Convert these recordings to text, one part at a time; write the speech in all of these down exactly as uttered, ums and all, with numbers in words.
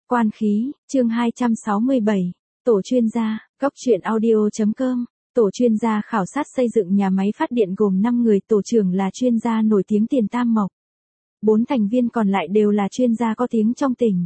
Quan khí, chương hai trăm sáu mươi bảy, tổ chuyên gia, góc truyện audio chấm com. Tổ chuyên gia khảo sát xây dựng nhà máy phát điện gồm năm người, tổ trưởng là chuyên gia nổi tiếng Tiền Tam Mộc. Bốn thành viên còn lại đều là chuyên gia có tiếng trong tỉnh.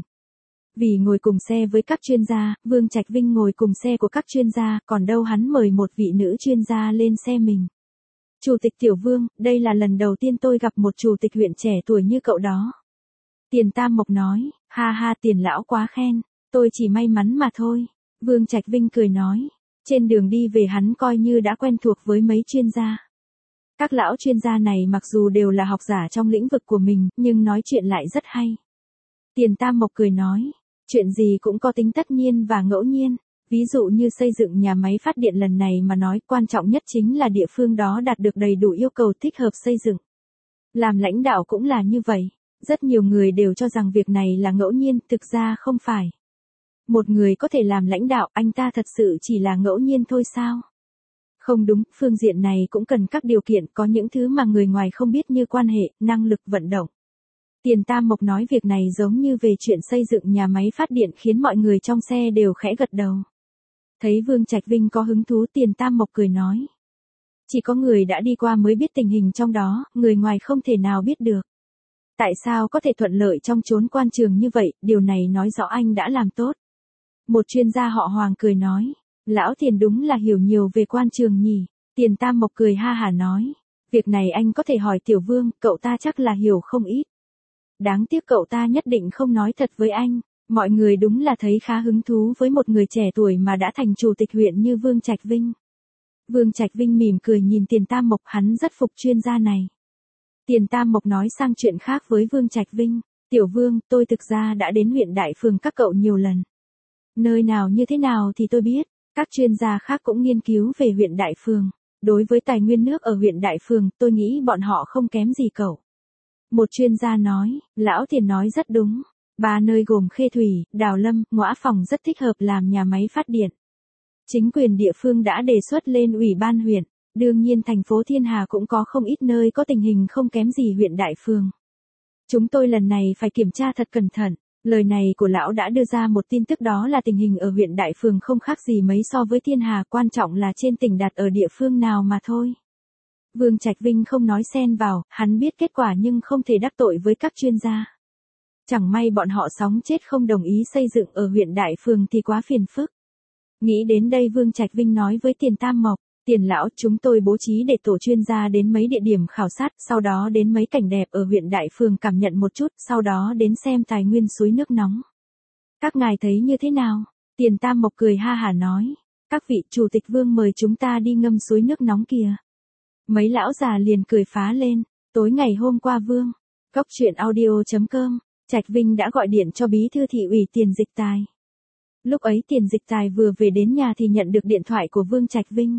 Vì ngồi cùng xe với các chuyên gia, Vương Trạch Vinh ngồi cùng xe của các chuyên gia, còn đâu hắn mời một vị nữ chuyên gia lên xe mình. Chủ tịch Tiểu Vương, đây là lần đầu tiên tôi gặp một chủ tịch huyện trẻ tuổi như cậu đó. Tiền Tam Mộc nói, ha ha, Tiền lão quá khen, tôi chỉ may mắn mà thôi. Vương Trạch Vinh cười nói, trên đường đi về hắn coi như đã quen thuộc với mấy chuyên gia. Các lão chuyên gia này mặc dù đều là học giả trong lĩnh vực của mình, nhưng nói chuyện lại rất hay. Tiền Tam Mộc cười nói, chuyện gì cũng có tính tất nhiên và ngẫu nhiên. Ví dụ như xây dựng nhà máy phát điện lần này mà nói, quan trọng nhất chính là địa phương đó đạt được đầy đủ yêu cầu thích hợp xây dựng. Làm lãnh đạo cũng là như vậy. Rất nhiều người đều cho rằng việc này là ngẫu nhiên, thực ra không phải. Một người có thể làm lãnh đạo, anh ta thật sự chỉ là ngẫu nhiên thôi sao? Không đúng, phương diện này cũng cần các điều kiện, có những thứ mà người ngoài không biết như quan hệ, năng lực vận động. Tiền Tam Mộc nói việc này giống như về chuyện xây dựng nhà máy phát điện khiến mọi người trong xe đều khẽ gật đầu. Thấy Vương Trạch Vinh có hứng thú, Tiền Tam Mộc cười nói. Chỉ có người đã đi qua mới biết tình hình trong đó, người ngoài không thể nào biết được. Tại sao có thể thuận lợi trong chốn quan trường như vậy, điều này nói rõ anh đã làm tốt. Một chuyên gia họ Hoàng cười nói, lão Tiền đúng là hiểu nhiều về quan trường nhỉ. Tiền Tam Mộc cười ha hả nói, việc này anh có thể hỏi Tiểu Vương, cậu ta chắc là hiểu không ít. Đáng tiếc cậu ta nhất định không nói thật với anh. Mọi người đúng là thấy khá hứng thú với một người trẻ tuổi mà đã thành chủ tịch huyện như Vương Trạch Vinh. Vương Trạch Vinh mỉm cười nhìn Tiền Tam Mộc, hắn rất phục chuyên gia này. Tiền Tam Mộc nói sang chuyện khác với Vương Trạch Vinh, Tiểu Vương, tôi thực ra đã đến huyện Đại Phường các cậu nhiều lần. Nơi nào như thế nào thì tôi biết, các chuyên gia khác cũng nghiên cứu về huyện Đại Phường. Đối với tài nguyên nước ở huyện Đại Phường, tôi nghĩ bọn họ không kém gì cậu. Một chuyên gia nói, lão Tiền nói rất đúng. Ba nơi gồm Khê Thủy, Đào Lâm, Ngõa Phòng rất thích hợp làm nhà máy phát điện. Chính quyền địa phương đã đề xuất lên ủy ban huyện. Đương nhiên thành phố Thiên Hà cũng có không ít nơi có tình hình không kém gì huyện Đại Phường. Chúng tôi lần này phải kiểm tra thật cẩn thận. Lời này của lão đã đưa ra một tin tức, đó là tình hình ở huyện Đại Phường không khác gì mấy so với Thiên Hà, quan trọng là trên tỉnh đặt ở địa phương nào mà thôi. Vương Trạch Vinh không nói xen vào, hắn biết kết quả nhưng không thể đắc tội với các chuyên gia. Chẳng may bọn họ sống chết không đồng ý xây dựng ở huyện Đại Phường thì quá phiền phức. Nghĩ đến đây Vương Trạch Vinh nói với Tiền Tam Mộc, Tiền lão, chúng tôi bố trí để tổ chuyên gia đến mấy địa điểm khảo sát, sau đó đến mấy cảnh đẹp ở huyện Đại Phường cảm nhận một chút, sau đó đến xem tài nguyên suối nước nóng. Các ngài thấy như thế nào? Tiền Tam Mộc cười ha hả nói, các vị, chủ tịch Vương mời chúng ta đi ngâm suối nước nóng kìa. Mấy lão già liền cười phá lên, tối ngày hôm qua Vương, góc truyện audio chấm com, Trạch Vinh đã gọi điện cho bí thư thị ủy Tiền Dịch Tài. Lúc ấy Tiền Dịch Tài vừa về đến nhà thì nhận được điện thoại của Vương Trạch Vinh.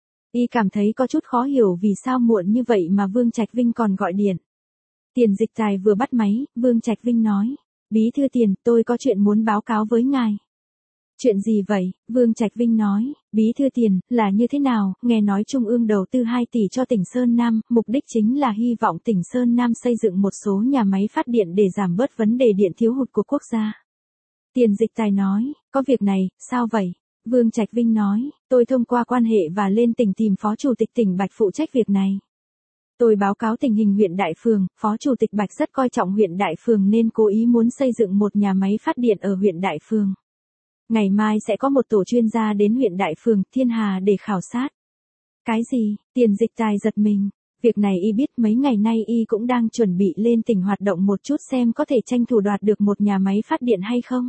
Y cảm thấy có chút khó hiểu vì sao muộn như vậy mà Vương Trạch Vinh còn gọi điện. Tiền Dịch Tài vừa bắt máy, Vương Trạch Vinh nói, bí thư Tiền, tôi có chuyện muốn báo cáo với ngài. Chuyện gì vậy? Vương Trạch Vinh nói, bí thư Tiền, là như thế nào, nghe nói Trung ương đầu tư hai tỷ cho tỉnh Sơn Nam, mục đích chính là hy vọng tỉnh Sơn Nam xây dựng một số nhà máy phát điện để giảm bớt vấn đề điện thiếu hụt của quốc gia. Tiền Dịch Tài nói, có việc này, sao vậy? Vương Trạch Vinh nói, tôi thông qua quan hệ và lên tỉnh tìm Phó Chủ tịch tỉnh Bạch phụ trách việc này. Tôi báo cáo tình hình huyện Đại Phường, Phó Chủ tịch Bạch rất coi trọng huyện Đại Phường nên cố ý muốn xây dựng một nhà máy phát điện ở huyện Đại Phường. Ngày mai sẽ có một tổ chuyên gia đến huyện Đại Phường, Thiên Hà để khảo sát. Cái gì? Tiền Dịch Tài giật mình. Việc này y biết, mấy ngày nay y cũng đang chuẩn bị lên tỉnh hoạt động một chút xem có thể tranh thủ đoạt được một nhà máy phát điện hay không.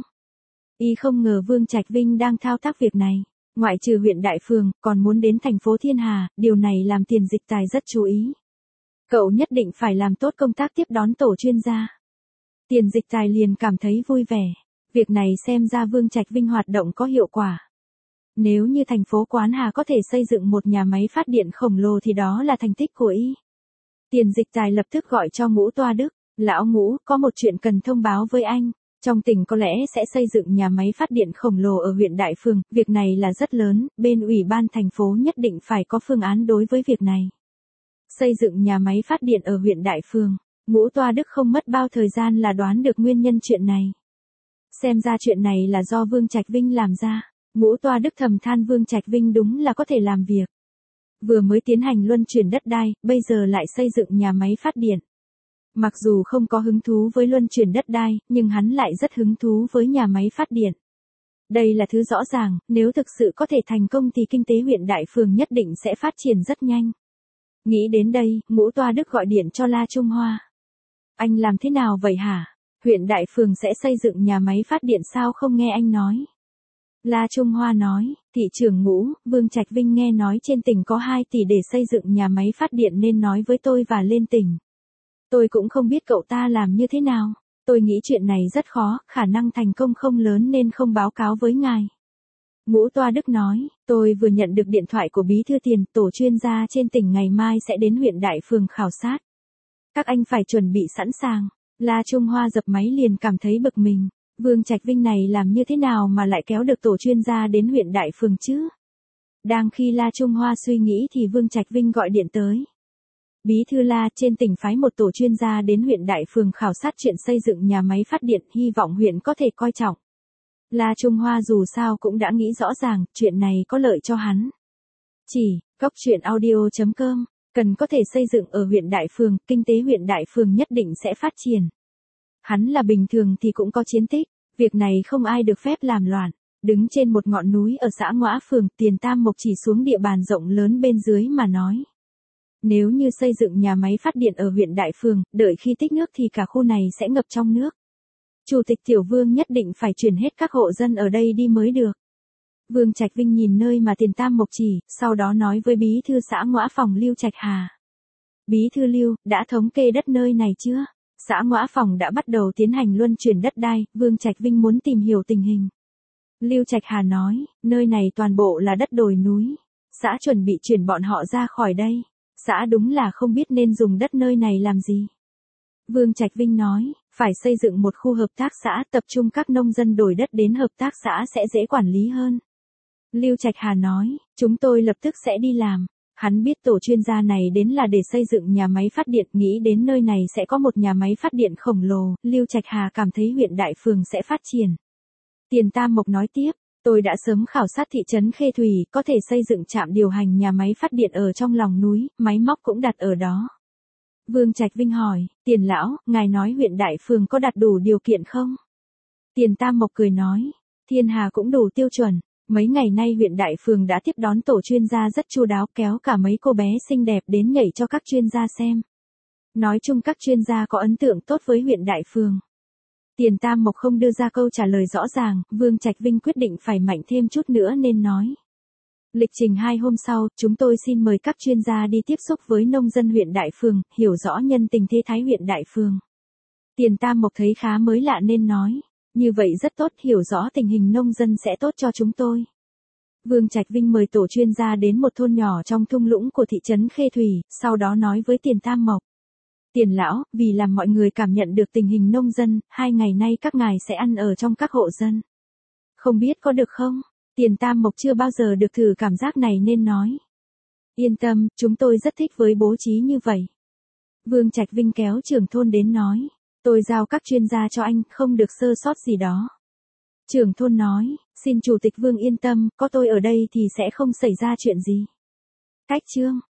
Y không ngờ Vương Trạch Vinh đang thao tác việc này. Ngoại trừ huyện Đại Phường, còn muốn đến thành phố Thiên Hà, điều này làm Tiền Dịch Tài rất chú ý. Cậu nhất định phải làm tốt công tác tiếp đón tổ chuyên gia. Tiền Dịch Tài liền cảm thấy vui vẻ. Việc này xem ra Vương Trạch Vinh hoạt động có hiệu quả. Nếu như thành phố Quán Hà có thể xây dựng một nhà máy phát điện khổng lồ thì đó là thành tích của y. Tiền Dịch Tài lập tức gọi cho Ngũ Toa Đức, lão Ngũ, có một chuyện cần thông báo với anh. Trong tỉnh có lẽ sẽ xây dựng nhà máy phát điện khổng lồ ở huyện Đại Phường, việc này là rất lớn, bên ủy ban thành phố nhất định phải có phương án đối với việc này. Xây dựng nhà máy phát điện ở huyện Đại Phường, Ngũ Toa Đức không mất bao thời gian là đoán được nguyên nhân chuyện này. Xem ra chuyện này là do Vương Trạch Vinh làm ra. Ngũ Toa Đức thầm than Vương Trạch Vinh đúng là có thể làm việc. Vừa mới tiến hành luân chuyển đất đai, bây giờ lại xây dựng nhà máy phát điện. Mặc dù không có hứng thú với luân chuyển đất đai, nhưng hắn lại rất hứng thú với nhà máy phát điện. Đây là thứ rõ ràng, nếu thực sự có thể thành công thì kinh tế huyện Đại Phường nhất định sẽ phát triển rất nhanh. Nghĩ đến đây, Ngũ Toa Đức gọi điện cho La Trung Hoa. Anh làm thế nào vậy hả? Huyện Đại Phường sẽ xây dựng nhà máy phát điện sao không nghe anh nói? La Trung Hoa nói, thị trưởng Ngũ, Vương Trạch Vinh nghe nói trên tỉnh có hai tỷ để xây dựng nhà máy phát điện nên nói với tôi và lên tỉnh. Tôi cũng không biết cậu ta làm như thế nào. Tôi nghĩ chuyện này rất khó, khả năng thành công không lớn nên không báo cáo với ngài. Ngũ Toa Đức nói, tôi vừa nhận được điện thoại của Bí Thư Tiền, tổ chuyên gia trên tỉnh ngày mai sẽ đến huyện Đại Phường khảo sát. Các anh phải chuẩn bị sẵn sàng. La Trung Hoa dập máy liền cảm thấy bực mình. Vương Trạch Vinh này làm như thế nào mà lại kéo được tổ chuyên gia đến huyện Đại Phường chứ? Đang khi La Trung Hoa suy nghĩ thì Vương Trạch Vinh gọi điện tới. Bí thư La, trên tỉnh phái một tổ chuyên gia đến huyện Đại Phường khảo sát chuyện xây dựng nhà máy phát điện, hy vọng huyện có thể coi trọng. La Trung Hoa dù sao cũng đã nghĩ rõ ràng, chuyện này có lợi cho hắn. Chỉ, cốc truyện audio chấm com, cần có thể xây dựng ở huyện Đại Phường, kinh tế huyện Đại Phường nhất định sẽ phát triển. Hắn là bình thường thì cũng có chiến tích, việc này không ai được phép làm loạn. Đứng trên một ngọn núi ở xã Ngõa Phường, Tiền Tam Mộc chỉ xuống địa bàn rộng lớn bên dưới mà nói. Nếu như xây dựng nhà máy phát điện ở huyện Đại Phường, đợi khi tích nước thì cả khu này sẽ ngập trong nước. Chủ tịch Tiểu Vương nhất định phải chuyển hết các hộ dân ở đây đi mới được. Vương Trạch Vinh nhìn nơi mà Tiền Tam Mộc chỉ, sau đó nói với bí thư xã Ngõa Phòng Lưu Trạch Hà. Bí thư Lưu, đã thống kê đất nơi này chưa? Xã Ngõa Phòng đã bắt đầu tiến hành luân chuyển đất đai, Vương Trạch Vinh muốn tìm hiểu tình hình. Lưu Trạch Hà nói, nơi này toàn bộ là đất đồi núi. Xã chuẩn bị chuyển bọn họ ra khỏi đây. Xã đúng là không biết nên dùng đất nơi này làm gì. Vương Trạch Vinh nói, phải xây dựng một khu hợp tác xã, tập trung các nông dân đổi đất đến hợp tác xã sẽ dễ quản lý hơn. Lưu Trạch Hà nói, chúng tôi lập tức sẽ đi làm. Hắn biết tổ chuyên gia này đến là để xây dựng nhà máy phát điện, nghĩ đến nơi này sẽ có một nhà máy phát điện khổng lồ, Lưu Trạch Hà cảm thấy huyện Đại Phường sẽ phát triển. Tiền Tam Mộc nói tiếp, tôi đã sớm khảo sát thị trấn Khê Thủy, có thể xây dựng trạm điều hành nhà máy phát điện ở trong lòng núi, máy móc cũng đặt ở đó. Vương Trạch Vinh hỏi, Tiền lão, ngài nói huyện Đại Phường có đặt đủ điều kiện không? Tiền Tam Mộc cười nói, Thiên Hà cũng đủ tiêu chuẩn. Mấy ngày nay huyện Đại Phường đã tiếp đón tổ chuyên gia rất chu đáo, kéo cả mấy cô bé xinh đẹp đến nhảy cho các chuyên gia xem. Nói chung các chuyên gia có ấn tượng tốt với huyện Đại Phường. Tiền Tam Mộc không đưa ra câu trả lời rõ ràng, Vương Trạch Vinh quyết định phải mạnh thêm chút nữa nên nói. Lịch trình hai hôm sau, chúng tôi xin mời các chuyên gia đi tiếp xúc với nông dân huyện Đại Phường, hiểu rõ nhân tình thế thái huyện Đại Phường. Tiền Tam Mộc thấy khá mới lạ nên nói. Như vậy rất tốt, hiểu rõ tình hình nông dân sẽ tốt cho chúng tôi. Vương Trạch Vinh mời tổ chuyên gia đến một thôn nhỏ trong thung lũng của thị trấn Khê Thủy, sau đó nói với Tiền Tam Mộc. Tiền lão, vì làm mọi người cảm nhận được tình hình nông dân, hai ngày nay các ngài sẽ ăn ở trong các hộ dân. Không biết có được không? Tiền Tam Mộc chưa bao giờ được thử cảm giác này nên nói. Yên tâm, chúng tôi rất thích với bố trí như vậy. Vương Trạch Vinh kéo trưởng thôn đến nói. Tôi giao các chuyên gia cho anh, không được sơ sót gì đó. Trưởng thôn nói, xin Chủ tịch Vương yên tâm, có tôi ở đây thì sẽ không xảy ra chuyện gì. Cách chương.